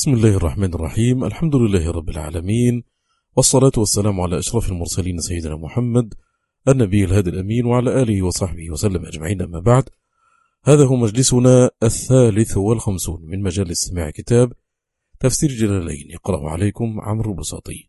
بسم الله الرحمن الرحيم. الحمد لله رب العالمين، والصلاة والسلام على أشرف المرسلين سيدنا محمد النبي الهادي الأمين وعلى آله وصحبه وسلم أجمعين. أما بعد، هذا هو مجلسنا 53 من مجالس سماع كتاب تفسير جلالين، يقرأ عليكم عمرو البساطي.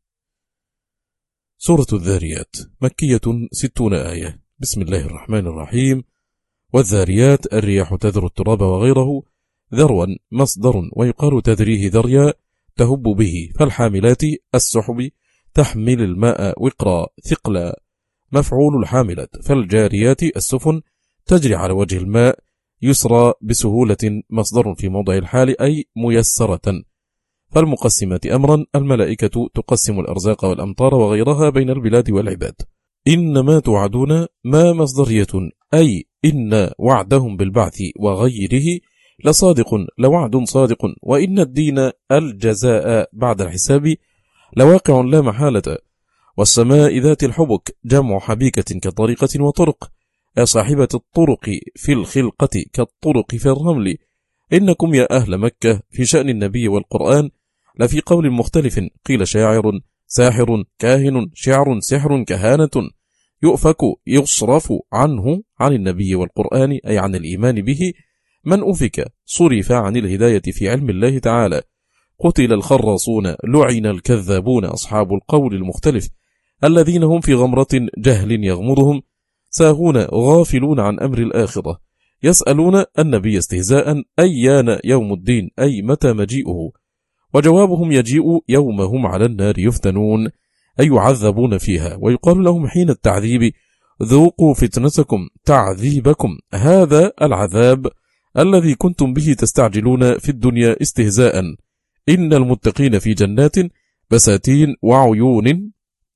سورة الذاريات مكية 60 آية. بسم الله الرحمن الرحيم. والذاريات الرياح تذر التراب وغيره، ذروا مصدر ويقال تذريه ذريا تهب به، فالحاملات السحب تحمل الماء وقرا ثقلا مفعول الحاملة، فالجاريات السفن تجري على وجه الماء يسرى بسهولة مصدر في موضع الحال أي ميسرة، فالمقسمات أمرا الملائكة تقسم الأرزاق والأمطار وغيرها بين البلاد والعباد. إنما توعدون ما مصدرية أي إن وعدهم بالبعث وغيره لصادق، لوعد صادق، وإن الدين الجزاء بعد الحساب لواقع لا محالة. والسماء ذات الحبك جمع حبيكة كطريقة وطرق، صاحبة الطرق في الخلقة كالطرق في الرمل. إنكم يا أهل مكة في شأن النبي والقرآن لفي قول مختلف، قيل شاعر، ساحر، كاهن، شعر، سحر، كهانة، يؤفك يصرف عنه عن النبي والقرآن أي عن الإيمان به من أفك، صرف عن الهداية في علم الله تعالى. قتل الخراصون، لعن الكذابون، أصحاب القول المختلف الذين هم في غمرة جهل يغمضهم، ساهون غافلون عن أمر الآخرة، يسألون النبي استهزاء أيان يوم الدين أي متى مجيئه، وجوابهم يجيء يومهم على النار يفتنون أي يعذبون فيها، ويقال لهم حين التعذيب ذوقوا فتنتكم تعذيبكم، هذا العذاب الذي كنتم به تستعجلون في الدنيا استهزاء. إن المتقين في جنات بساتين وعيون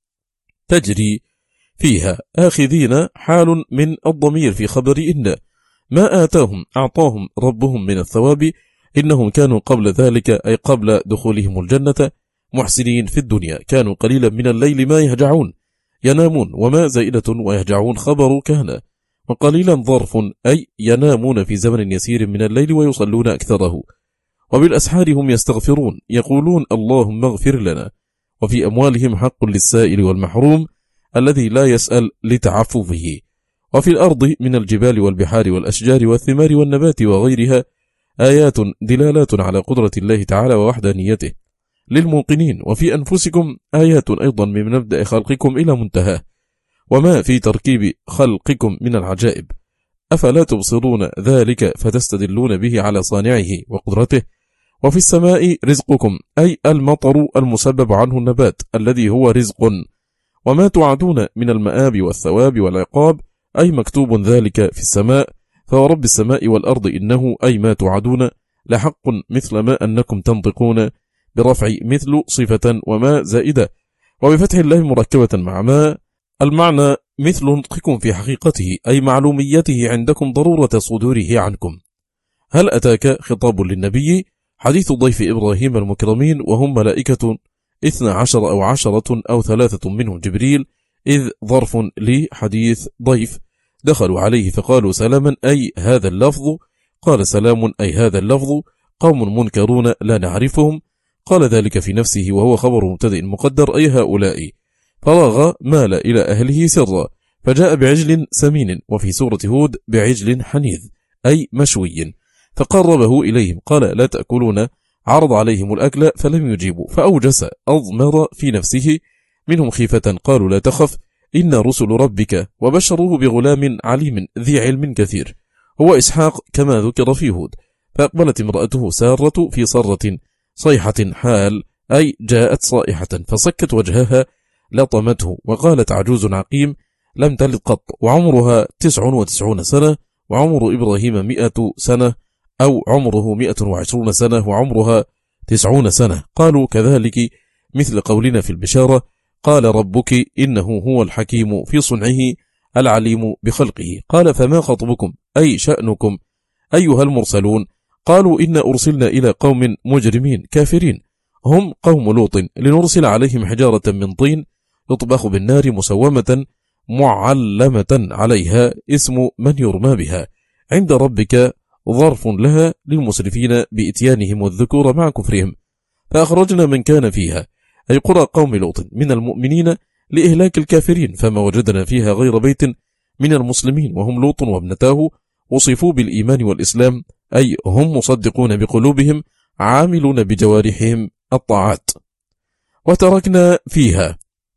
تجري فيها، آخذين حال من الضمير في خبر إن، ما آتاهم أعطاهم ربهم من الثواب، إنهم كانوا قبل ذلك أي قبل دخولهم الجنة محسنين في الدنيا، كانوا قليلا من الليل ما يهجعون ينامون، وما زائدة ويهجعون خبر كان، وقليلا ظرف أي ينامون في زمن يسير من الليل ويصلون أكثره، وبالأسحار هم يستغفرون يقولون اللهم اغفر لنا. وفي أموالهم حق للسائل والمحروم الذي لا يسأل لتعففه. وفي الأرض من الجبال والبحار والأشجار والثمار والنبات وغيرها آيات دلالات على قدرة الله تعالى ووحدانيته للموقنين. وفي أنفسكم آيات أيضا من مبدأ خلقكم إلى منتهاه، وما في تركيب خلقكم من العجائب، أفلا تبصرون ذلك فتستدلون به على صانعه وقدرته. وفي السماء رزقكم أي المطر المسبب عنه النبات الذي هو رزق، وما توعدون من المآب والثواب والعقاب أي مكتوب ذلك في السماء، فورب السماء والأرض إنه أي ما توعدون لحق مثل ما أنكم تنطقون، برفع مثل صفة وما زائدة، وبفتح الله مركبة مع ما، المعنى مثل نطقكم في حقيقته أي معلوميته عندكم ضرورة صدوره عنكم. هل أتاك خطاب للنبي حديث ضيف إبراهيم المكرمين، وهم ملائكة 12 أو 10 أو 3 منهم جبريل، إذ ظرف لحديث ضيف دخلوا عليه فقالوا سلاما أي هذا اللفظ، قال سلام أي هذا اللفظ، قوم منكرون لا نعرفهم، قال ذلك في نفسه وهو خبر مبتدئ مقدر أي هؤلاء، فراغ مال إلى أهله سرا فجاء بعجل سمين، وفي سورة هود بعجل حنيذ أي مشوي، فقربه إليهم قال لا تأكلون، عرض عليهم الأكل فلم يجيبوا، فأوجس أضمر في نفسه منهم خيفة، قالوا لا تخف إن رسل ربك، وبشروه بغلام عليم ذي علم كثير هو إسحاق كما ذكر في هود. فأقبلت امرأته سارة في صرة صيحة حال أي جاءت صائحة، فصكت وجهها لطمته، وقالت عجوز عقيم لم تلد قط، وعمرها 99 سنة، وعمر إبراهيم 100 سنة، أو عمره 120 سنة وعمرها 90 سنة. قالوا كذلك مثل قولنا في البشارة، قال ربك إنه هو الحكيم في صنعه العليم بخلقه. قال فما خطبكم أي شأنكم أيها المرسلون؟ قالوا إن أرسلنا إلى قوم مجرمين كافرين، هم قوم لوط، لنرسل عليهم حجارة من طين يطبخ بالنار مسومة معلمة عليها اسم من يرمى بها عند ربك، ظرف لها للمسرفين بإتيانهم الذكور مع كفرهم. فأخرجنا من كان فيها أي قرى قوم لوط من المؤمنين لإهلاك الكافرين، فما وجدنا فيها غير بيت من المسلمين وهم لوط وابنتاه وصفوا بالإيمان والإسلام، أي هم مصدقون بقلوبهم عاملون بجوارحهم الطاعات. وتركنا فيها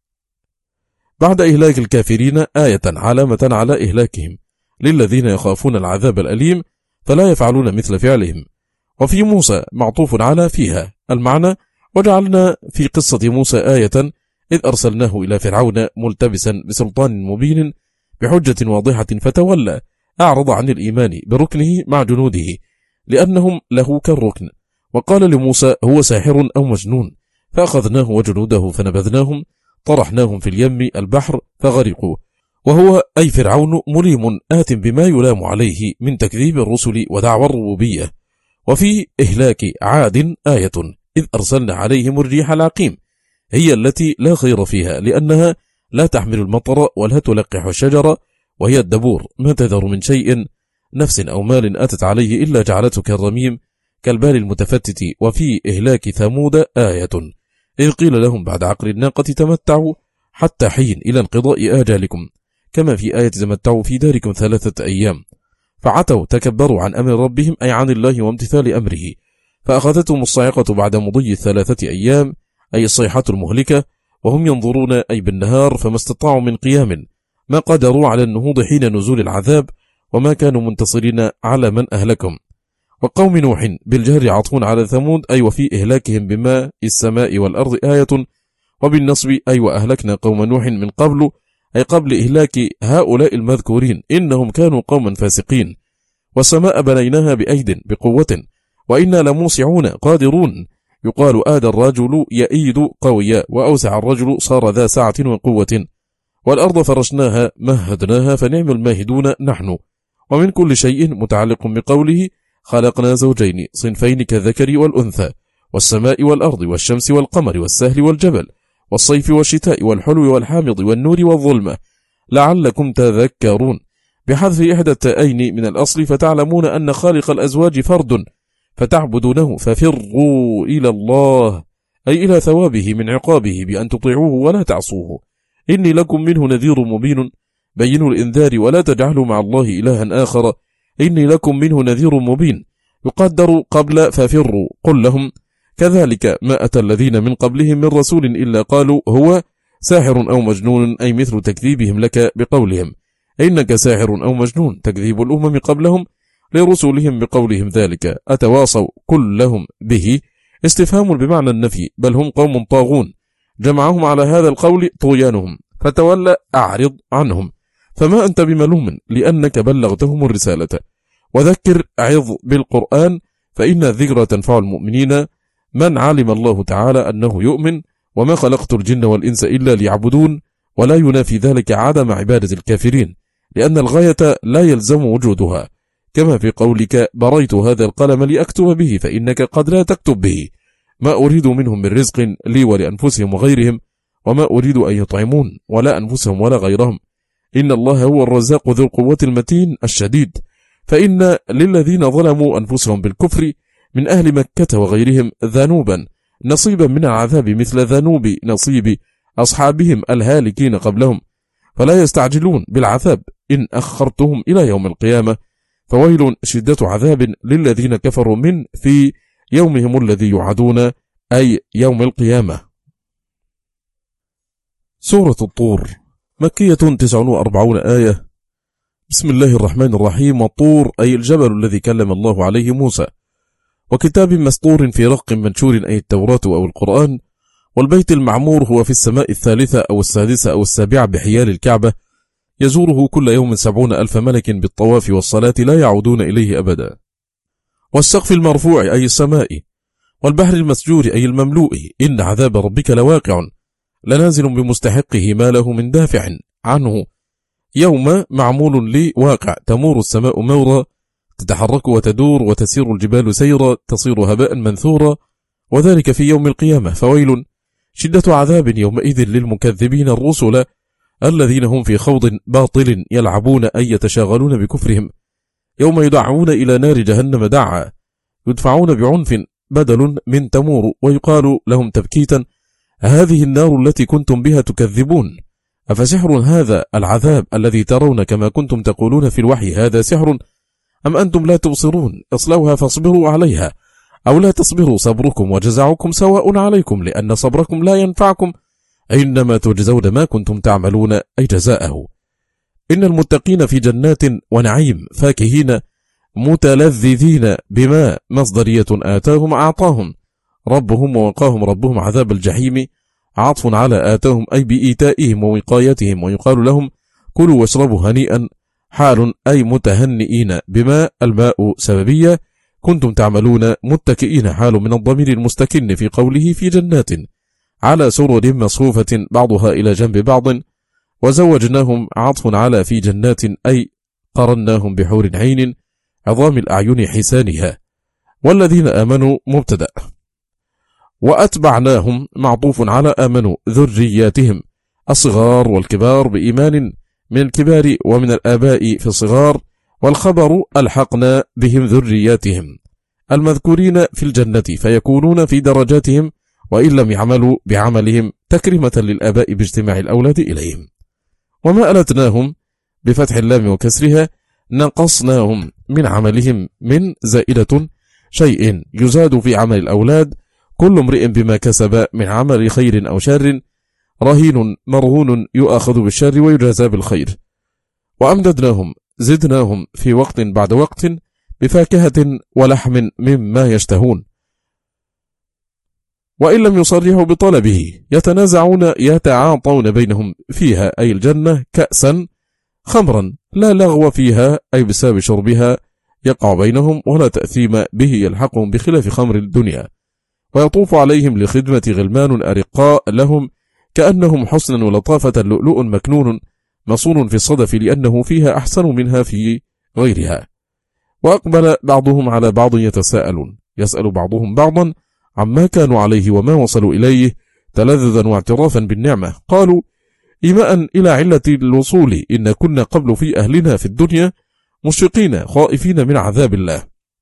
بعد إهلاك الكافرين آية علامة على إهلاكهم للذين يخافون العذاب الأليم فلا يفعلون مثل فعلهم. وفي موسى معطوف على فيها، المعنى وجعلنا في قصة موسى آية إذ أرسلناه إلى فرعون ملتبسا بسلطان مبين بحجة واضحة فتولى أعرض عن الإيمان بركنه مع جنوده لأنهم له كالركن، وقال لموسى هو ساحر أو مجنون، فأخذناه وجنوده فنبذناهم طرحناهم في اليم البحر فغرقوا. وهو أي فرعون مليم آت بما يلام عليه من تكذيب الرسل ودعوى الربوبية. وفي إهلاك عاد آية إذ أرسلنا عليهم الريح العقيم، هي التي لا خير فيها لأنها لا تحمل المطر ولا تلقح الشجر، وهي الدبور ما تذر من شيء نفس أو مال أتت عليه إلا جعلته كالرميم كالبال المتفتت. وفي إهلاك ثمود آية إذ قيل لهم بعد عقر الناقة تمتعوا حتى حين إلى انقضاء آجالكم، كما في آية تمتعوا في داركم 3 أيام، فعتوا تكبروا عن أمر ربهم أي عن الله وامتثال أمره، فأخذتهم الصاعقة بعد مضي 3 أيام أي الصيحة المهلكة، وهم ينظرون أي بالنهار فما استطاعوا من قيام ما قدروا على النهوض حين نزول العذاب، وما كانوا منتصرين على من أهلكم. وقوم نوح بالجهر عطفون على ثمود أي وفي إهلاكهم بماء السماء والأرض آية، وبالنصب أي وأهلكنا قوم نوح من قبل أي قبل إهلاك هؤلاء المذكورين إنهم كانوا قوما فاسقين. والسماء بنيناها بأيد بقوة وإنا لموسعون قادرون، يقال آد الرجل يأيد قويا وأوسع الرجل صار ذا سعة وقوة. والأرض فرشناها مهدناها فنعم الماهدون نحن. ومن كل شيء متعلق بقوله خلقنا زوجين صنفين كالذكر والأنثى، والسماء والأرض والشمس والقمر والسهل والجبل والصيف والشتاء والحلو والحامض والنور والظلمة لعلكم تذكرون، بحذف إحدى التائين من الأصل فتعلمون أن خالق الأزواج فرد فتعبدونه، ففروا إلى الله أي إلى ثوابه من عقابه بأن تطيعوه ولا تعصوه، إني لكم منه نذير مبين. بينوا الإنذار ولا تجعلوا مع الله إلها آخر، إني لكم منه نذير مبين. يقدر قبل ففروا قل لهم كذلك ما أتى الذين من قبلهم من رسول إلا قالوا هو ساحر أو مجنون، أي مثل تكذيبهم لك بقولهم إنك ساحر أو مجنون، تكذيب الأمم قبلهم لرسولهم بقولهم ذلك. أتواصوا كلهم به استفهام بمعنى النفي، بل هم قوم طاغون، جمعهم على هذا القول طغيانهم، فتولى أعرض عنهم فما أنت بملوم لأنك بلغتهم الرسالة. وذكر عظ بالقرآن فإن الذكرى تنفع المؤمنين من علم الله تعالى أنه يؤمن. وما خلقت الجن والإنس إلا ليعبدون، ولا ينافي ذلك عدم عبادة الكافرين لأن الغاية لا يلزم وجودها، كما في قولك بريت هذا القلم لأكتب به فإنك قد لا تكتب به، ما أريد منهم من رزق لي ولأنفسهم وغيرهم، وما أريد أن يطعمون ولا أنفسهم ولا غيرهم، إن الله هو الرزاق ذو القوة المتين الشديد. فإن للذين ظلموا أنفسهم بالكفر من أهل مكة وغيرهم ذنوبا نصيبا من العذاب مثل ذنوب نصيب أصحابهم الهالكين قبلهم، فلا يستعجلون بالعذاب إن أخرتهم إلى يوم القيامة، فويل شدة عذاب للذين كفروا من في يومهم الذي يوعدون أي يوم القيامة. سورة الطور مكية 49 آية. بسم الله الرحمن الرحيم. والطور أي الجبل الذي كلم الله عليه موسى، وكتاب مسطور في رق منشور أي التوراة أو القرآن. والبيت المعمور هو في السماء 3 أو 6 أو 7 بحيال الكعبة، يزوره كل يوم 70,000 ملك بالطواف والصلاة لا يعودون إليه أبدا. والسقف المرفوع أي السماء، والبحر المسجور أي المملوء، إن عذاب ربك لواقع لنازل بمستحقه ما له من دافع عنه. يوم معمول لواقع تمور السماء مورا، تتحرك وتدور وتسير الجبال سيرا، تصير هباء منثورا، وذلك في يوم القيامة. فويل شدة عذاب يومئذ للمكذبين الرسل الذين هم في خوض باطل يلعبون أي يتشاغلون بكفرهم. يوم يدعون إلى نار جهنم دعا، يدفعون بعنف بدل من تمور، ويقال لهم تبكيتا: هذه النار التي كنتم بها تكذبون، أفسحر هذا العذاب الذي ترون كما كنتم تقولون في الوحي هذا سحر أم أنتم لا تبصرون؟ اصلوها فاصبروا عليها أو لا تصبروا صبركم وجزاؤكم سواء عليكم، لأن صبركم لا ينفعكم، إنما تجزون ما كنتم تعملون، أي جزاءه. إن المتقين في جنات ونعيم فاكهين متلذذين بما مصدرية آتاهم أعطاهم ربهم ووقاهم ربهم عذاب الجحيم، عطف على آتاهم أي بإيتائهم ووقايتهم، ويقال لهم: كلوا واشربوا هنيئا، حال أي متهنئين بما الماء سببية كنتم تعملون، متكئين حال من الضمير المستكن في قوله في جنات، على سرر مصفوفة بعضها إلى جنب بعض، وزوجناهم عطف على في جنات أي قرناهم بحور عين عظام الأعين حسانها، والذين آمنوا مبتدأ، وأتبعناهم معطوف على آمنوا ذرياتهم الصغار والكبار بإيمان من الكبار ومن الآباء في الصغار، والخبر ألحقنا بهم ذرياتهم المذكورين في الجنة، فيكونون في درجاتهم وإن لم يعملوا بعملهم، تكريمة للآباء باجتماع الأولاد إليهم. وما ألتناهم بفتح اللام وكسرها، نقصناهم من عملهم من زائدة شيء يزاد في عمل الأولاد، كل امرئ بما كسب من عمل خير أو شر، رهين مرهون يؤخذ بالشر ويجازى بالخير. وأمددناهم زدناهم في وقت بعد وقت بفاكهة ولحم مما يشتهون، وإن لم يصرحوا بطلبه يتنازعون يتعاطون بينهم فيها أي الجنة كأسا خمرا لا لغو فيها أي بسبب شربها يقع بينهم، ولا تأثيم به يلحقهم بخلاف خمر الدنيا. ويطوف عليهم لخدمة غلمان أرقاء لهم كأنهم حسنا ولطافة لؤلؤ مكنون مصون في الصدف، لأنه فيها أحسن منها في غيرها. وأقبل بعضهم على بعض يتساءلون، يسأل بعضهم بعضا عما كانوا عليه وما وصلوا إليه، تلذذا واعترافا بالنعمة. قالوا: إيماء إلى علة الوصول، إن كنا قبل في أهلنا في الدنيا مشفقين خائفين من عذاب الله،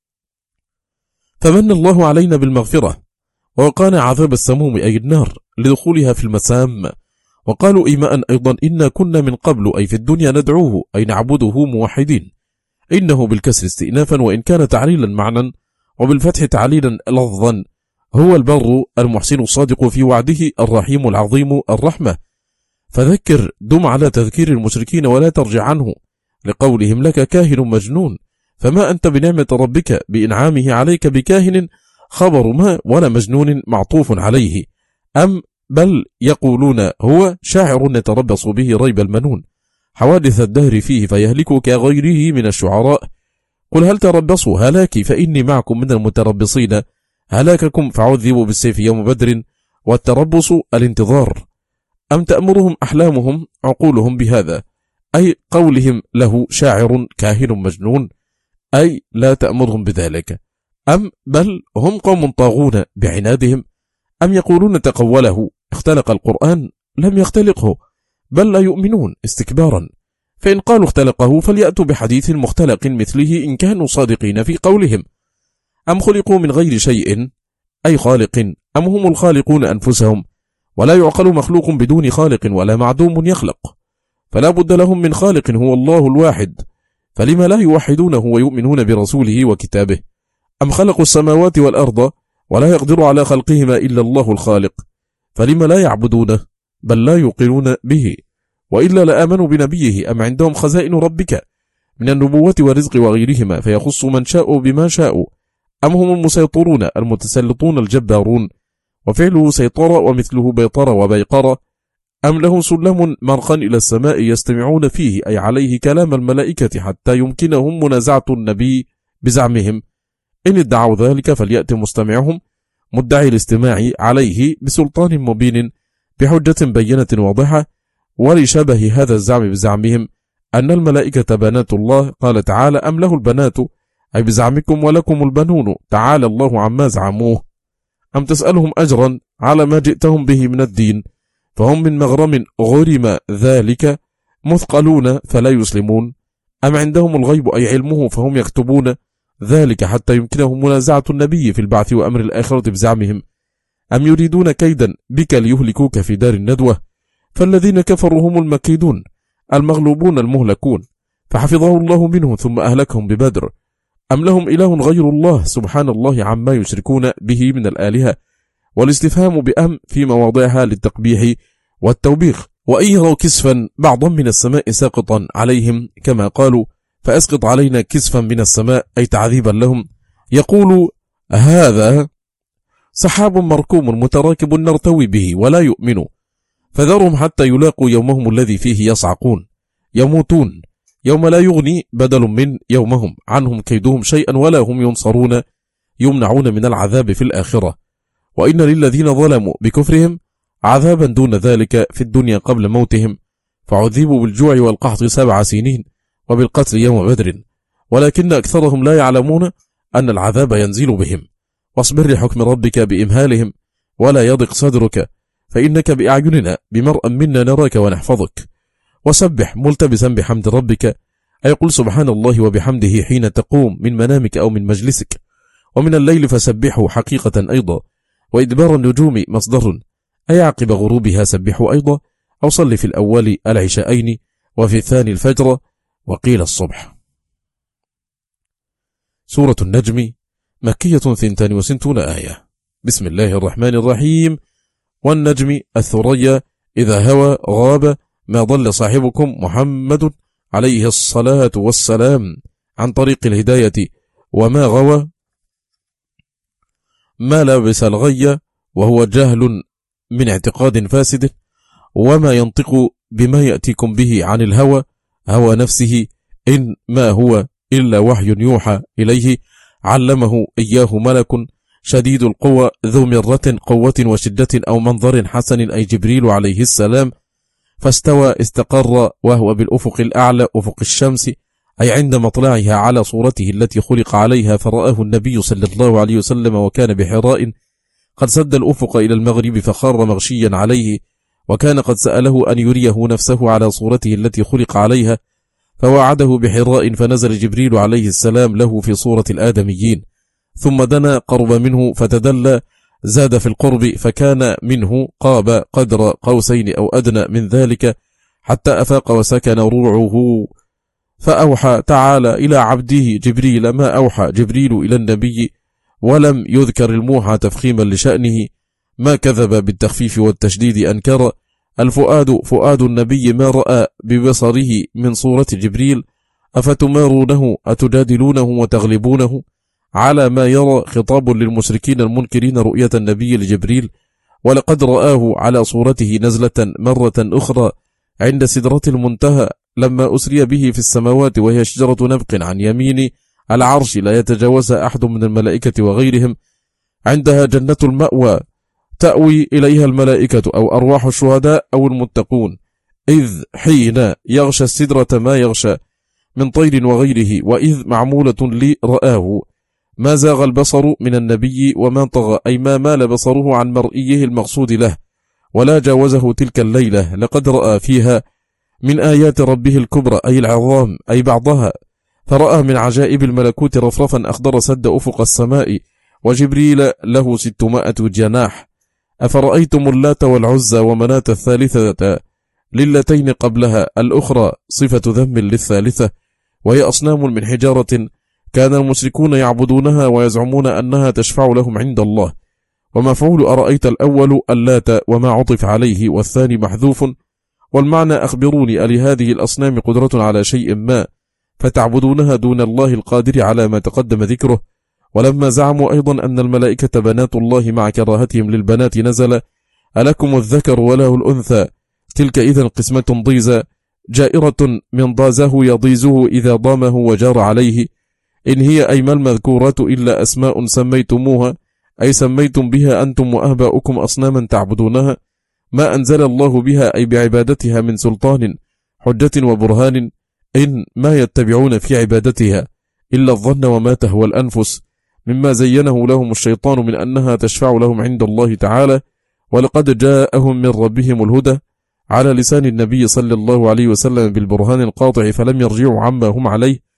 فمن الله علينا بالمغفرة ووقانا عذاب السموم أي النار لدخولها في المسام. وقالوا إيماء أيضا: إنا كنا من قبل أي في الدنيا ندعوه أي نعبده موحدين، إنه بالكسر استئنافا وإن كان تعليلا معنى، وبالفتح تعليلا لفظا، هو البر المحسن الصادق في وعده الرحيم العظيم الرحمة. فذكر دم على تذكير المشركين ولا ترجع عنه، لقولهم: لك كاهن مجنون، فما أنت بنعمة ربك بإنعامه عليك بكاهن، خبر ما ولا مجنون معطوف عليه، أم بل يقولون هو شاعر يتربص به ريب المنون، حوادث الدهر فيه فيهلك كغيره من الشعراء. قل هل تربصوا هلاكي فإني معكم من المتربصين، هلاككم فعذبوا بالسيف يوم بدر، والتربص الانتظار. أم تأمرهم أحلامهم عقولهم بهذا، أي قولهم له شاعر كاهن مجنون، أي لا تأمرهم بذلك. أم بل هم قوم طاغون بعنادهم، أم يقولون تقوله اختلق القرآن، لم يختلقه، بل لا يؤمنون استكبارا. فإن قالوا اختلقه فليأتوا بحديث مختلق مثله إن كانوا صادقين في قولهم. أم خلقوا من غير شيء أي خالق، أم هم الخالقون أنفسهم، ولا يعقل مخلوق بدون خالق ولا معدوم يخلق، فلا بد لهم من خالق هو الله الواحد، فلما لا يوحدونه ويؤمنون برسوله وكتابه؟ أم خلقوا السماوات والأرض ولا يقدر على خلقهما إلا الله الخالق، فلما لا يعبدونه بل لا يوقنون به، وإلا لآمنوا بنبيه. أم عندهم خزائن ربك من النبوة والرزق وغيرهما فيخص من شاء بما شاء، أم هم المسيطرون المتسلطون الجبارون، وفعله سيطرة ومثله بيطرة وبيقرة. أم له سلم مرقا إلى السماء يستمعون فيه أي عليه كلام الملائكة حتى يمكنهم منازعة النبي بزعمهم، إن ادعوا ذلك فليأتي مستمعهم مدعي الاستماع عليه بسلطان مبين بحجة بينة واضحة. ولشبه هذا الزعم بزعمهم أن الملائكة بنات الله، قال تعالى: أم له البنات أي بزعمكم ولكم البنون، تعالى الله عما زعموه. أم تسألهم أجرا على ما جئتهم به من الدين، فهم من مغرم غرم ذلك مثقلون فلا يسلمون. أم عندهم الغيب أي علمه فهم يكتبون ذلك حتى يمكنهم منازعة النبي في البعث وأمر الآخرة بزعمهم، أم يريدون كيدا بك ليهلكوك في دار الندوة؟ فالذين كفروا هم المكيدون المغلوبون المهلكون، فحفظه الله منهم ثم أهلكهم ببدر. أم لهم إله غير الله سبحان الله عما يشركون به من الآلهة؟ والاستفهام بأم في مواضعها للتقبيح والتوبيخ. وإن يروا كسفا بعضا من السماء ساقطا عليهم كما قالوا فأسقط علينا كسفا من السماء أي تعذيبا لهم، يقول هذا سحاب مركوم متراكب نرتوي به ولا يؤمنوا، فذرهم حتى يلاقوا يومهم الذي فيه يصعقون، يموتون يوم لا يغني بدل من يومهم عنهم كيدهم شيئا ولا هم ينصرون يمنعون من العذاب في الآخرة. وإن للذين ظلموا بكفرهم عذابا دون ذلك في الدنيا قبل موتهم، فعذبوا بالجوع والقحط 7 سنين وبالقتل يوم بدر، ولكن أكثرهم لا يعلمون أن العذاب ينزل بهم. واصبر لحكم ربك بإمهالهم ولا يضق صدرك، فإنك بأعيننا بمرأ منا نراك ونحفظك. وسبح ملتبسا بحمد ربك، أي قل سبحان الله وبحمده حين تقوم من منامك أو من مجلسك، ومن الليل فسبحه حقيقة أيضا، وإدبار النجوم مصدر، أي عقب غروبها سبحوا أيضا، أو صل في الأول العشاءين وفي الثاني الفجر وقيل الصبح. سورة النجم مكية 62 آية. بسم الله الرحمن الرحيم. والنجم الثريا إذا هوى غاب ما ضل صاحبكم محمد عليه الصلاة والسلام عن طريق الهداية وما غوى ما لبس الغي وهو جهل من اعتقاد فاسد، وما ينطق بما يأتيكم به عن الهوى هوى نفسه إن ما هو إلا وحي يوحى إليه علمه إياه ملك شديد القوى ذو مرة قوة وشدة أو منظر حسن أي جبريل عليه السلام، فاستوى استقر وهو بالأفق الأعلى أفق الشمس أي عند مطلعها على صورته التي خلق عليها، فرآه النبي صلى الله عليه وسلم وكان بحراء قد سد الأفق إلى المغرب فخار مغشيا عليه، وكان قد سأله أن يريه نفسه على صورته التي خلق عليها، فوعده بحراء فنزل جبريل عليه السلام له في صورة الآدميين، ثم دنا قرب منه فتدلى زاد في القرب فكان منه قاب قدر قوسين أو أدنى من ذلك حتى أفاق وسكن روعه، فأوحى تعالى إلى عبده جبريل ما أوحى جبريل إلى النبي، ولم يذكر الموحى تفخيما لشأنه، ما كذب بالتخفيف والتشديد أنكر الفؤاد فؤاد النبي ما رأى ببصره من صورة جبريل، أفتمارونه أتجادلونه وتغلبونه على ما يرى، خطاب للمشركين المنكرين رؤية النبي لجبريل، ولقد رآه على صورته نزلة مرة أخرى عند سدرة المنتهى لما أسري به في السماوات، وهي شجرة نبق عن يمين العرش لا يتجاوزها أحد من الملائكة وغيرهم، عندها جنة المأوى تأوي إليها الملائكة أو أرواح الشهداء أو المتقون، إذ حين يغشى السدرة ما يغشى من طير وغيره، وإذ معمولة لي رآه ما زاغ البصر من النبي وما طغى، أي ما مال بصره عن مرئيه المقصود له ولا جاوزه تلك الليلة، لقد رأى فيها من آيات ربه الكبرى أي العظام أي بعضها، فرأى من عجائب الملكوت رفرفا أخضر سد أفق السماء، وجبريل له 600 جناح. أفرأيتم اللات والعزى ومناة الثالثة للتين قبلها الأخرى صفة ذم للثالثة، وهي أصنام من حجارة كان المشركون يعبدونها ويزعمون أنها تشفع لهم عند الله، ومفعول أرأيت الأول اللات وما عطف عليه، والثاني محذوف، والمعنى أخبروني ألهذه الأصنام قدرة على شيء ما فتعبدونها دون الله القادر على ما تقدم ذكره. ولما زعموا أيضا أن الملائكة بنات الله مع كراهتهم للبنات نزل ألكم الذكر وله الأنثى تلك إذا قسمة ضيزى، جائرة من ضازه يضيزه إذا ضامه وجار عليه، إن هي أيما المذكورات إلا أسماء سميتموها أي سميتم بها أنتم وآباؤكم أصناما تعبدونها، ما أنزل الله بها أي بعبادتها من سلطان حجة وبرهان، إن ما يتبعون في عبادتها إلا الظن وما تهوى الأنفس، مما زينه لهم الشيطان من أنها تشفع لهم عند الله تعالى، ولقد جاءهم من ربهم الهدى على لسان النبي صلى الله عليه وسلم بالبرهان القاطع، فلم يرجعوا عما هم عليه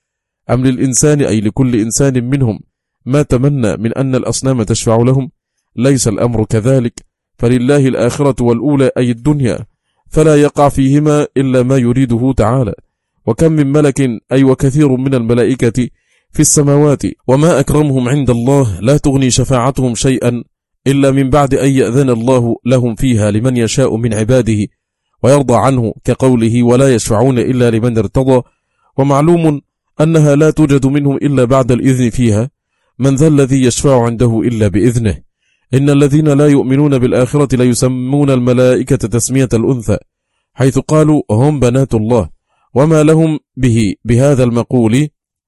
أم للإنسان أي لكل إنسان منهم ما تمنى من أن الأصنام تشفع لهم؟ ليس الأمر كذلك، فلله الآخرة والأولى أي الدنيا، فلا يقع فيهما إلا ما يريده تعالى. وكم من ملك أي وكثير من الملائكة في السماوات، وما أكرمهم عند الله لا تغني شفاعتهم شيئا إلا من بعد أن يأذن الله لهم فيها لمن يشاء من عباده ويرضى عنه، كقوله ولا يشفعون إلا لمن ارتضى. ومعلوم أنها لا توجد منهم إلا بعد الإذن فيها. من ذا الذي يشفع عنده إلا بإذنه؟ إن الذين لا يؤمنون بالآخرة ليسمون الملائكة تسمية الأنثى، حيث قالوا هم بنات الله، وما لهم به بهذا المقول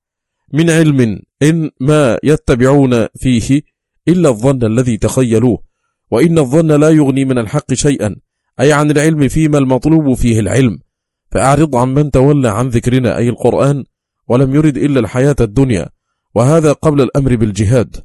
من علم، إن ما يتبعون فيه إلا الظن الذي تخيلوه، وإن الظن لا يغني من الحق شيئا، أي عن العلم فيما المطلوب فيه العلم. فأعرض عن من تولى عن ذكرنا أي القرآن ولم يرد إلا الحياة الدنيا، وهذا قبل الأمر بالجهاد.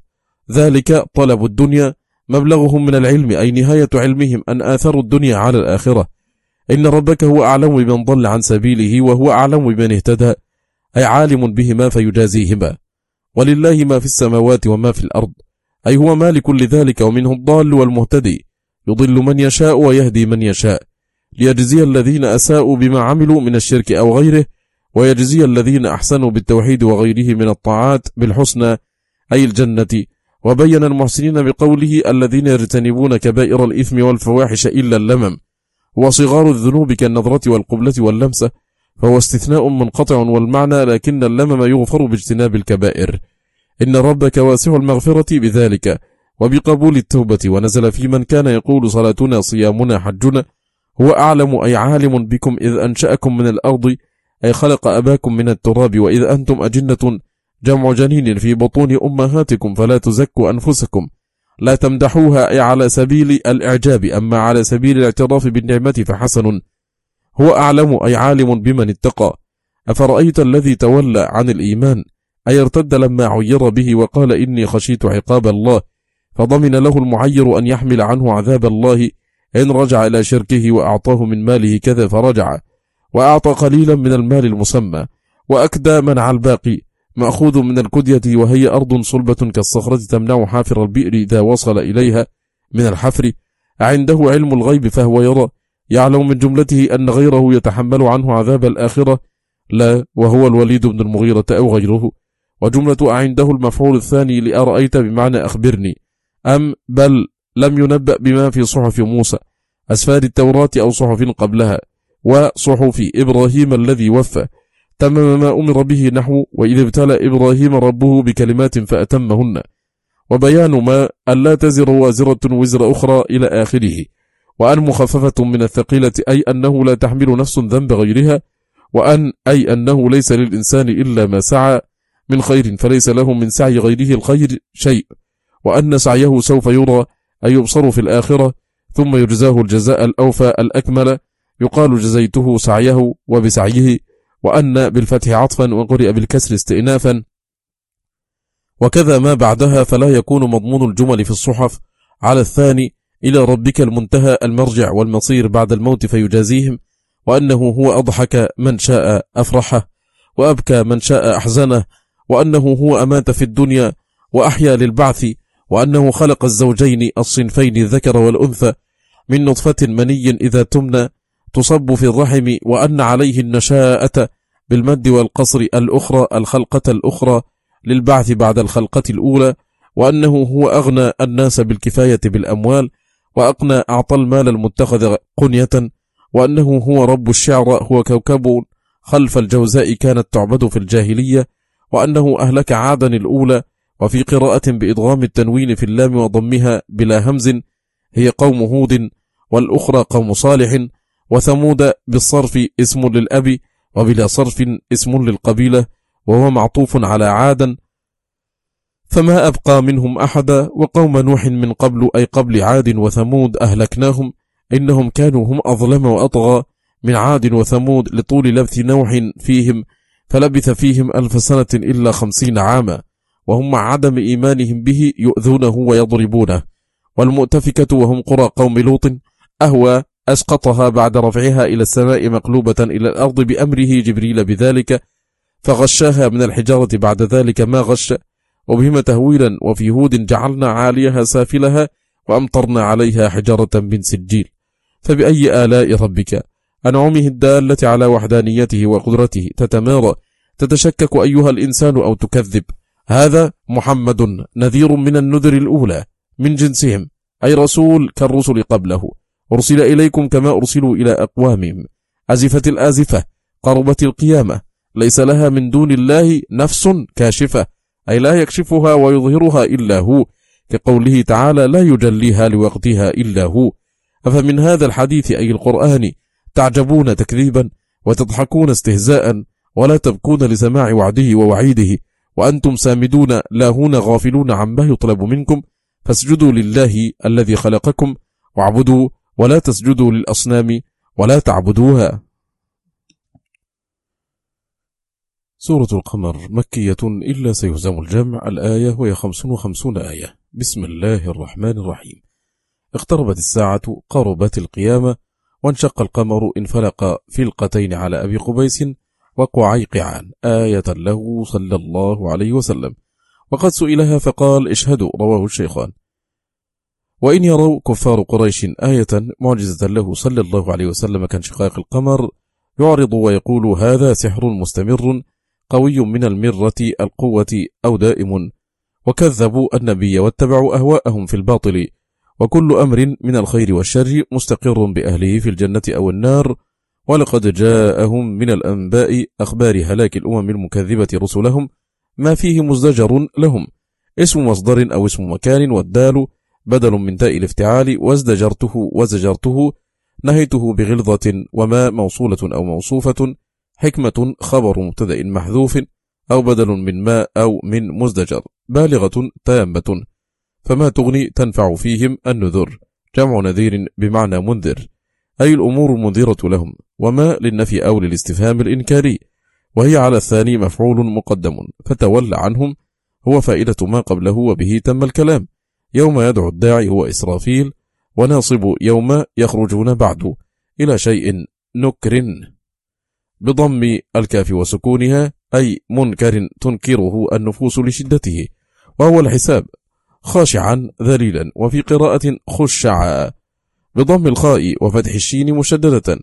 ذلك طلب الدنيا مبلغهم من العلم، أي نهاية علمهم أن آثروا الدنيا على الآخرة. إن ربك هو أعلم بمن ضل عن سبيله وهو أعلم بمن اهتدى، أي عالم بهما فيجازيهما. ولله ما في السماوات وما في الأرض، أي هو مالك لذلك، ومنه الضال والمهتدي، يضل من يشاء ويهدي من يشاء، ليجزي الذين أساءوا بما عملوا من الشرك أو غيره، ويجزي الذين أحسنوا بالتوحيد وغيره من الطاعات بالحسنى أي الجنة. وبين المحسنين بقوله الذين يجتنبون كبائر الإثم والفواحش إلا اللمم، وصغار الذنوب كالنظرة والقبلة واللمسة، فهو استثناء منقطع والمعنى لكن اللمم يغفر باجتناب الكبائر. إن ربك واسع المغفرة بذلك وبقبول التوبة. ونزل في من كان يقول صلاتنا صيامنا حجنا، هو أعلم أي عالم بكم إذ أنشأكم من الأرض، أي خلق أباكم من التراب، وإذ أنتم أجنة جمع جنين في بطون أمهاتكم، فلا تزكوا أنفسكم، لا تمدحوها أي على سبيل الإعجاب، أما على سبيل الاعتراف بالنعمة فحسن. هو أعلم أي عالم بمن اتقى. أفرأيت الذي تولى عن الإيمان، أي ارتد لما عير به وقال إني خشيت عقاب الله، فضمن له المعير أن يحمل عنه عذاب الله إن رجع إلى شركه، وأعطاه من ماله كذا فرجع، وأعطى قليلا من المال المسمى، وأكدى منع الباقي، مأخوذ من الكدية، وهي أرض صلبة كالصخرة تمنع حافر البئر إذا وصل إليها من الحفر. عنده علم الغيب فهو يرى، يعلم من جملته أن غيره يتحمل عنه عذاب الآخرة، لا وهو الوليد بن المغيرة أو غيره. وجملة عنده المفعول الثاني لأرأيت بمعنى أخبرني، أم بل لم ينبأ بما في صحف موسى أسفار التوراة أو صحف قبلها، وصحف إبراهيم الذي وفى، تمم ما أمر به، نحو وإذ ابتلى إبراهيم ربه بكلمات فأتمهن. وبيان ما ألا تزر وازرة وزر أخرى إلى آخره. وأن مخففة من الثقيلة، أي أنه لا تحمل نفس ذنب غيرها. وأن أي أنه ليس للإنسان إلا ما سعى من خير، فليس له من سعي غيره الخير شيء. وأن سعيه سوف يرى أي يبصر في الآخرة، ثم يجزاه الجزاء الأوفى الأكمل، يقال جزيته سعيه وبسعيه. وأن بالفتح عطفا، وقرئ بالكسر استئنافا. وكذا ما بعدها، فلا يكون مضمون الجمل في الصحف على الثاني، إلى ربك المنتهى المرجع والمصير بعد الموت فيجازيهم. وأنه هو أضحك من شاء أفرحه، وأبكى من شاء أحزنه، وأنه هو أمات في الدنيا وأحيا للبعث، وأنه خلق الزوجين الصنفين الذكر والأنثى من نطفة مني إذا تمنى تصب في الرحم، وأن عليه النشاءة بالمد والقصر الأخرى الخلقة الأخرى للبعث بعد الخلقة الأولى. وأنه هو أغنى الناس بالكفاية بالأموال، وأقنى أعطى المال المتخذ قنية. وأنه هو رب الشعر، هو كوكب خلف الجوزاء كانت تعبد في الجاهلية. وأنه أهلك عادا الأولى، وفي قراءة بإدغام التنوين في اللام وضمها بلا همز، هي قوم هود، والأخرى قوم صالح. وثمود بالصرف اسم للأب، وبلا صرف اسم للقبيلة، وهو معطوف على عادا، فما أبقى منهم أحدا. وقوم نوح من قبل، أي قبل عاد وثمود، أهلكناهم، إنهم كانوا هم أظلم وأطغى من عاد وثمود، لطول لبث نوح فيهم، فلبث فيهم 1000 سنة إلا 50 عاما، وهم مع عدم إيمانهم به يؤذونه ويضربونه. والمؤتفكة وهم قرى قوم لوط، أهوى أسقطها بعد رفعها إلى السماء مقلوبة إلى الأرض بأمره جبريل بذلك، فغشاها من الحجارة بعد ذلك ما غش، وبهما تهويلا. وفي هود جعلنا عاليها سافلها وأمطرنا عليها حجارة من سجيل. فبأي آلاء ربك أنعمه الدالة على وحدانيته وقدرته تتمارى تتشكك أيها الإنسان أو تكذب؟ هذا محمد نذير من النذر الأولى من جنسهم، أي رسول كالرسل قبله، أرسل إليكم كما أرسلوا إلى أقوامهم. أزفت الآزفة، قربت القيامة، ليس لها من دون الله نفس كاشفة، أي لا يكشفها ويظهرها إلا هو، كقوله تعالى لا يجليها لوقتها إلا هو. أفمن هذا الحديث أي القرآن تعجبون تكذيبا وتضحكون استهزاء، ولا تبكون لسماع وعده ووعيده، وأنتم سامدون لاهون غافلون عما يطلب منكم؟ فاسجدوا لله الذي خلقكم واعبدوا، ولا تسجدوا للأصنام ولا تعبدوها. سورة القمر مكية إلا سيهزم الجمع. الآية وهي 55 آية. بسم الله الرحمن الرحيم. اقتربت الساعة، قربت القيامة، وانشق القمر، انفلق فلقتين على أبي قبيس وقعيقعان آية له صلى الله عليه وسلم، وقد سئلها فقال اشهدوا، رواه الشيخان. وإن يروا كفار قريش آية معجزة له صلى الله عليه وسلم كانشقاق القمر يعرض ويقول هذا سحر مستمر قوي من المرة القوة أو دائم، وكذبوا النبي واتبعوا أهواءهم في الباطل، وكل أمر من الخير والشر مستقر بأهله في الجنة أو النار. ولقد جاءهم من الأنباء أخبار هلاك الأمم المكذبة رسلهم ما فيه مزدجر لهم، اسم مصدر أو اسم مكان، والدال بدل من تاء الافتعال، وازدجرته وزجرته نهيته بغلظة، وما موصولة أو موصوفة، حكمة خبر مبتدأ محذوف، أو بدل من ما أو من مزدجر، بالغة تامة. فما تغني تنفع فيهم النذر، جمع نذير بمعنى منذر، أي الأمور المنذرة لهم. وما للنفي أو للاستفهام الإنكاري، وهي على الثاني مفعول مقدم، فتولى عنهم هو فائدة ما قبله، وبه تم الكلام. يوم يدعو الداعي هو إسرافيل، وناصب يوم يخرجون بعد إلى شيء نكر بضم الكاف وسكونها، أي منكر تنكره النفوس لشدته، وهو الحساب، خاشعا ذليلا. وفي قراءة خشعا بضم الخاء وفتح الشين مشددة.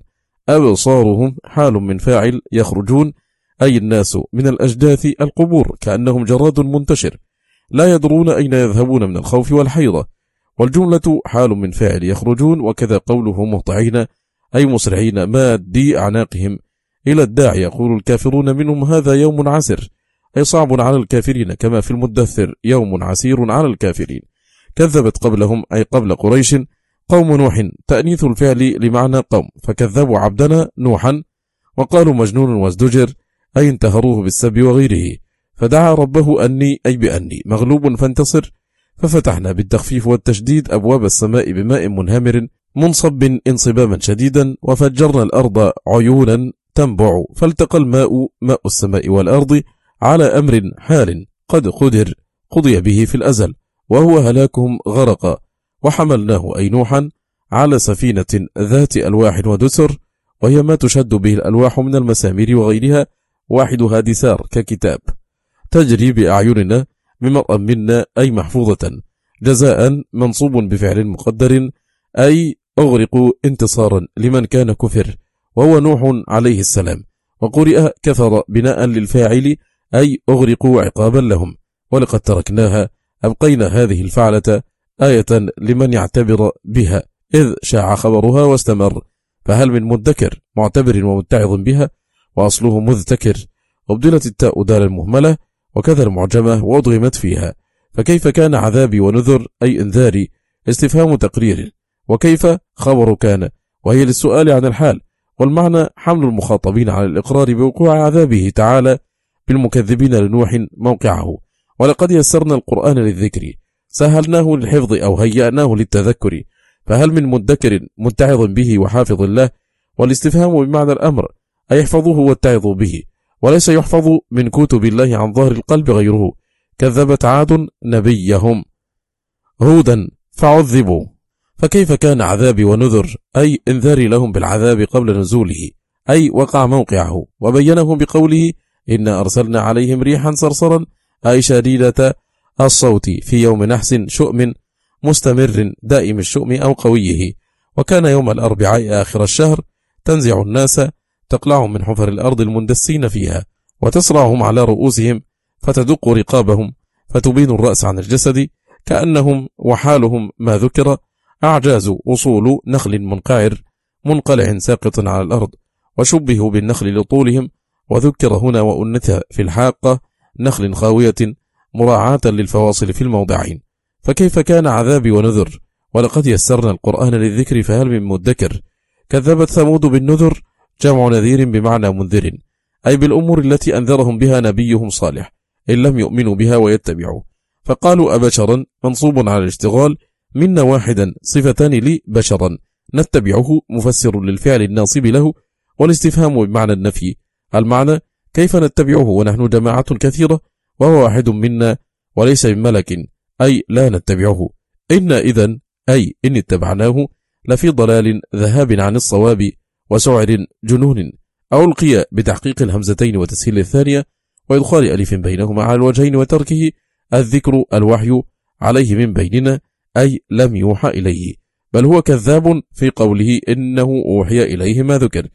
أبصارهم حال من فاعل يخرجون، أي الناس من الأجداث القبور، كأنهم جراد منتشر لا يدرون أين يذهبون من الخوف والحيرة. والجملة حال من فاعل يخرجون، وكذا قوله مهطعين أي مسرعين مادي أعناقهم إلى الداعي. يقول الكافرون منهم هذا يوم عسر، أي صعب على الكافرين، كما في المدثر يوم عسير على الكافرين. كذبت قبلهم أي قبل قريش قوم نوح، تأنيث الفعل لمعنى قوم، فكذبوا عبدنا نوحا، وقالوا مجنون وازدجر، أي انتهروه بالسب وغيره. فدعا ربه أني أي بأني مغلوب فانتصر، ففتحنا بالتخفيف والتشديد أبواب السماء بماء منهمر منصب انصبابا شديدا، وفجرنا الأرض عيونا تنبع، فالتقى الماء ماء السماء والأرض على أمر حال قد قدر قضي به في الأزل، وهو هلاكهم غرقا. وحملناه أي نوحا على سفينة ذات ألواح ودسر، وهي ما تشد به الألواح من المسامير وغيرها، واحدها دسار ككتاب، تجري بأعيننا بمرأ منا، أي محفوظة. جزاء منصوب بفعل مقدر، أي أغرقوا انتصارا لمن كان كفر، وهو نوح عليه السلام. وقرئ كفر بناء للفاعل، أي أغرقوا عقابا لهم. ولقد تركناها أبقينا هذه الفعلة آية لمن يعتبر بها، إذ شاع خبرها واستمر. فهل من مدكر معتبر ومتعظ بها، وأصله مذتكر، وابدلت التاء دال المهملة، وكذا المعجمة وأضغمت فيها. فكيف كان عذابي ونذر، أي انذاري، استفهام تقرير. وكيف خبر كان، وهي للسؤال عن الحال، والمعنى حمل المخاطبين على الإقرار بوقوع عذابه تعالى بالمكذبين لنوح موقعه. ولقد يسرنا القرآن للذكر، سهلناه للحفظ أو هيأناه للتذكر. فهل من مدكر متعظ به وحافظ الله، والاستفهام بمعنى الأمر، أي يحفظوه واتعظوا به، وليس يحفظ من كتب الله عن ظهر القلب غيره. كذبت عاد نبيهم هودا فعذبوا. فكيف كان عذابي ونذر، أي انذاري لهم بالعذاب قبل نزوله، أي وقع موقعه. وبينه بقوله إنا أرسلنا عليهم ريحا صرصرا أي شديدة الصوت في يوم نحس شؤم مستمر دائم الشؤم أو قويه. وكان يوم الأربعاء آخر الشهر تنزع الناس تقلعهم من حفر الأرض المندسين فيها وتصرعهم على رؤوسهم فتدق رقابهم فتبين الرأس عن الجسد كأنهم وحالهم ما ذكر أعجاز أصول نخل منقعر منقلع ساقط على الأرض وشبهوا بالنخل لطولهم. وذكر هنا وأنث في الحاقة نخل خاوية مراعاة للفواصل في الموضعين. فكيف كان عذابي ونذر؟ ولقد يسرنا القرآن للذكر فهل من مدكر. كذبت ثمود بالنذر جمع نذير بمعنى منذر أي بالأمور التي أنذرهم بها نبيهم صالح إن لم يؤمنوا بها ويتبعوا. فقالوا أبشرا منصوب على الاشتغال منا واحدا صفتان لي بشرا نتبعه مفسر للفعل الناصب له والاستفهام بمعنى النفي. المعنى كيف نتبعه ونحن جماعة كثيرة وهو واحد منا وليس من ملك أي لا نتبعه. إنا إذن أي إن اتبعناه لفي ضلال ذهاب عن الصواب وسعر جنون. أو ألقي بتحقيق الهمزتين وتسهيل الثانية وإدخال ألف بينهما على الوجهين وتركه الذكر الوحي عليه من بيننا أي لم يوحى إليه بل هو كذاب في قوله إنه أوحي إليه ما ذكر.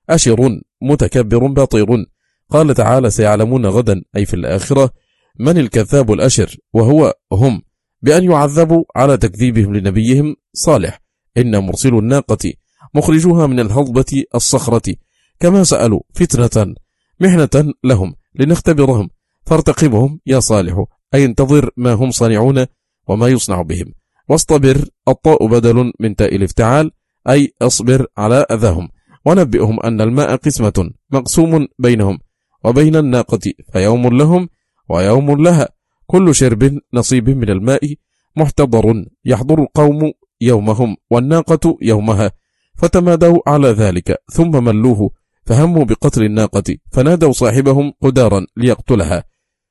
أشر متكبر باطر. قال تعالى سيعلمون غدا أي في الآخرة من الكذاب الأشر وهو هم بأن يعذبوا على تكذيبهم لنبيهم صالح. إن مرسل الناقة مخرجوها من الهضبة الصخرة كما سألوا فتنة محنة لهم لنختبرهم فارتقبهم يا صالح أي انتظر ما هم صانعون وما يصنع بهم. واصطبر الطاء بدل من تاء الافتعال أي اصبر على أذاهم ونبئهم أن الماء قسمة مقسوم بينهم وبين الناقة فيوم لهم ويوم لها كل شرب نصيب من الماء محتضر يحضر القوم يومهم والناقة يومها. فتمادوا على ذلك ثم ملوه فهموا بقتل الناقة فنادوا صاحبهم قدارا ليقتلها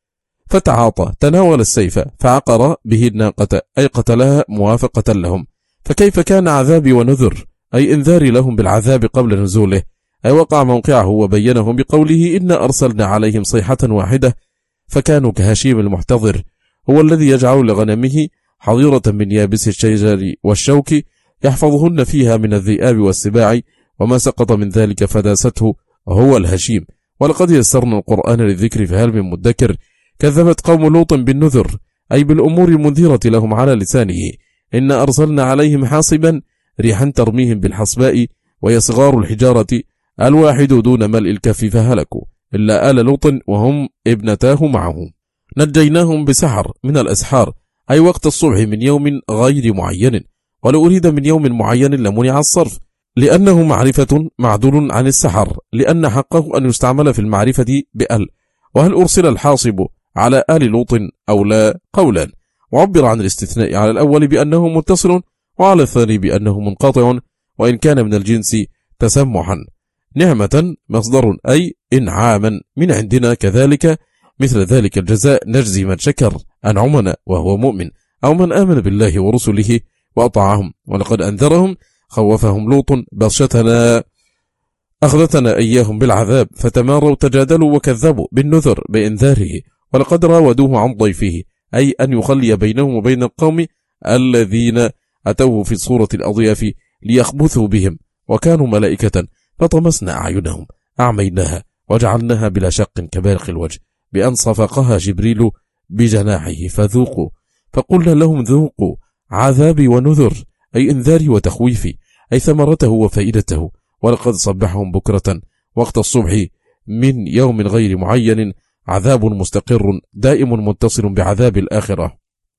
فتعاطى تناول السيف فعقر به الناقة أي قتلها موافقة لهم. فكيف كان عذابي ونذر أي انذاري لهم بالعذاب قبل نزوله أي وقع موقعه وبينهم بقوله إنا أرسلنا عليهم صيحة واحدة فكانوا كهشيم المحتضر هو الذي يجعل لغنمه حظيرة من يابس الشجر والشوك يحفظهن فيها من الذئاب والسباع وما سقط من ذلك فداسته هو الهشيم. ولقد يسرنا القرآن للذكر فهل من مدكر. كذبت قوم لوط بالنذر أي بالأمور المنذرة لهم على لسانه. إنا أرسلنا عليهم حاصبا ريحا ترميهم بالحصباء وهي صغار الحجارة الواحد دون ملء الكف فهلكوا إلا آل لوط وهم ابنتاه معه. نجيناهم بسحر من الأسحار أي وقت الصبح من يوم غير معين ولو أريد من يوم معين لمنع الصرف لأنه معرفة معدول عن السحر لأن حقه أن يستعمل في المعرفة بأل. وهل أرسل الحاصب على آل لوط أو لا قولا وعبر عن الاستثناء على الأول بأنه متصل وعلى الثاني بأنه منقطع وإن كان من الجنس تسمحا. نعمة مصدر أي إنعاما من عندنا كذلك مثل ذلك الجزاء نجزي من شكر أنعمنا وهو مؤمن أو من آمن بالله ورسله وأطاعهم. ولقد أنذرهم خوفهم لوط بطشتنا أخذتنا إياهم بالعذاب فتماروا تجادلوا وكذبوا بالنذر بإنذاره. ولقد راودوه عن ضيفه أي أن يخلي بينهم وبين القوم الذين أتوه في صورة الأضياف ليخبثوا بهم وكانوا ملائكة فطمسنا أعينهم أعميناها وجعلناها بلا شق كبارق الوجه بأن صفقها جبريل بجناحه فذوقوا فقلنا لهم ذوقوا عذابي ونذر أي انذاري وتخويفي أي ثمرته وفائدته. ولقد صبحهم بكرة وقت الصبح من يوم غير معين عذاب مستقر دائم متصل بعذاب الآخرة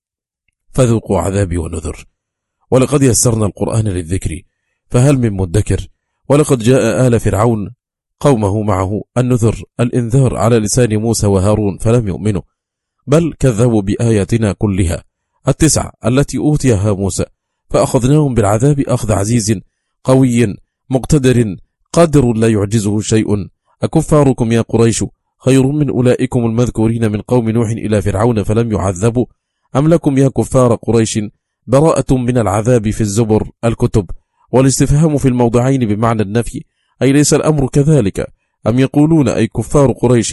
فذوقوا عذابي ونذر. ولقد يسرنا القرآن للذكر فهل من مدكر. ولقد جاء آل فرعون قومه معه النذر الإنذار على لسان موسى وهارون فلم يؤمنوا بل كذبوا بآياتنا كلها 9 التي أوتيها موسى فأخذناهم بالعذاب أخذ عزيز قوي مقتدر قادر لا يعجزه شيء. أكفاركم يا قريش خير من أولئكم المذكورين من قوم نوح إلى فرعون فلم يعذبوا أم لكم يا كفار قريش براءة من العذاب في الزبر الكتب. والاستفهام في الموضعين بمعنى النفي أي ليس الأمر كذلك. أم يقولون أي كفار قريش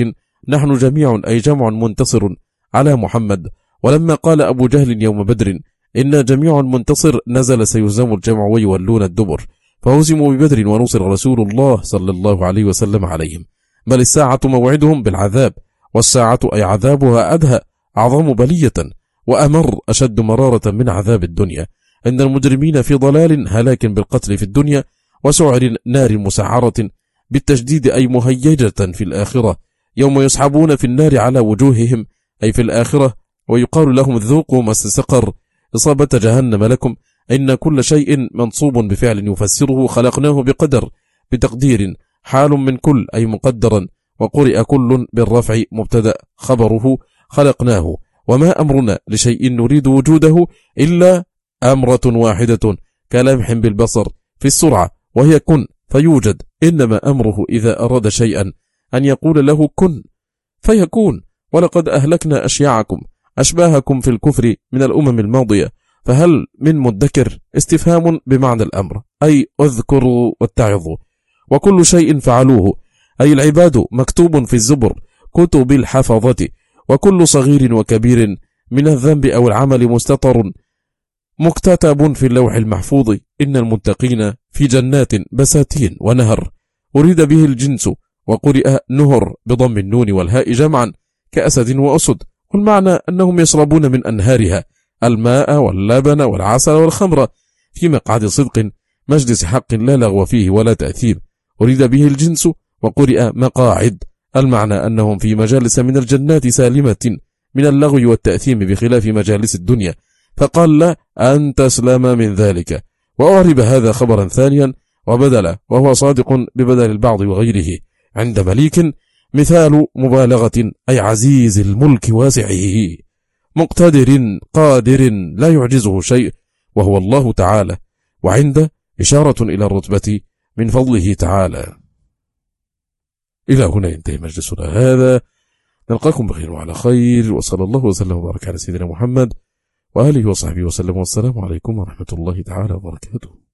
نحن جميع أي جمع منتصر على محمد. ولما قال أبو جهل يوم بدر إن جميع منتصر نزل سيهزم الجمع ويولون الدبر، فهزموا ببدر ونصر رسول الله صلى الله عليه وسلم عليهم. بل الساعة موعدهم بالعذاب، والساعة أي عذابها أدهى أعظم بلية وأمر أشد مرارة من عذاب الدنيا. إن المجرمين في ضلال هلاك بالقتل في الدنيا، وسعر نار مسعرة بالتشديد أي مهيجة في الآخرة، يوم يسحبون في النار على وجوههم أي في الآخرة، ويقال لهم ذوقوا مس سقر إصابة جهنم لكم. إن كل شيء منصوب بفعل يفسره خلقناه بقدر بتقدير، حال من كل أي مقدرا، وقرئ كل بالرفع مبتدأ خبره خلقناه. وما أمرنا لشيء نريد وجوده إلا أمرة واحدة كلمح بالبصر في السرعة، وهي كن فيوجد. إنما أمره إذا أراد شيئا أن يقول له كن فيكون. ولقد أهلكنا أشياعكم أشباهكم في الكفر من الأمم الماضية، فهل من مدكر؟ استفهام بمعنى الأمر أي اذكروا واتعظوا. وكل شيء فعلوه أي العباد مكتوب في الزبر كتب الحفظة، وكل صغير وكبير من الذنب أو العمل مستطر مكتتب في اللوح المحفوظ. إن المتقين في جنات بساتين ونهر، أريد به الجنس، وقرئ نهر بضم النون والهاء جمعا كأسد وأسد، والمعنى أنهم يشربون من أنهارها الماء واللبن والعسل والخمر في مقعد صدق مجلس حق لا لغو فيه ولا تأثيم. أريد به الجنس، وقرئ مقاعد، المعنى أنهم في مجالس من الجنات سالمة من اللغو والتأثيم بخلاف مجالس الدنيا، فقال لا أن تسلم من ذلك. وأعرب هذا خبرا ثانيا وبدل، وهو صادق ببدل البعض وغيره عند مليك، مثال مبالغة أي عزيز الملك واسعه، مقتدر قادر لا يعجزه شيء وهو الله تعالى. وعند إشارة إلى الرتبة من فضله تعالى. إلى هنا ينتهي مجلسنا هذا، نلقاكم بخير وعلى خير، وصلى الله وسلم وبارك على سيدنا محمد وآله وصحبه وسلم، والسلام عليكم ورحمة الله تعالى وبركاته.